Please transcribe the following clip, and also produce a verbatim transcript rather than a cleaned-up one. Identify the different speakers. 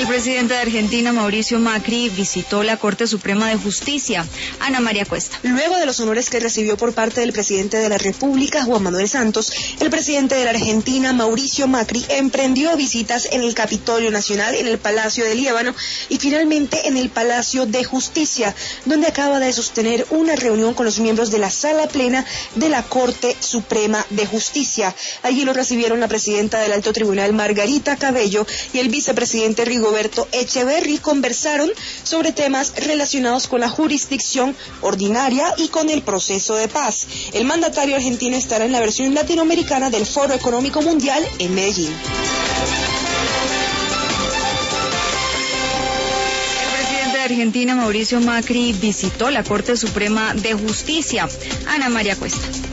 Speaker 1: presidente de Argentina, Mauricio Macri, visitó la Corte Suprema de Justicia. Ana María Cuesta.
Speaker 2: Luego de los honores que recibió por parte del presidente de la República, Juan Manuel Santos, el presidente de la Argentina, Mauricio Macri, emprendió visitas en el Capitolio Nacional, en el Palacio de Líbano y finalmente en el Palacio de Justicia, donde acaba de sostener una reunión con los miembros de la Sala Plena de la Corte Suprema de Justicia. Allí lo recibieron la presidenta del Alto Tribunal, Margarita Cabello, y el vicepresidente Rigoberto Echeverri. Conversaron sobre temas relacionados con la jurisdicción ordinaria y con el proceso de paz. El mandatario argentino estará en la versión latinoamericana del Foro Económico Mundial en Medellín.
Speaker 1: El presidente de Argentina, Mauricio Macri, visitó la Corte Suprema de Justicia. Ana María Cuesta.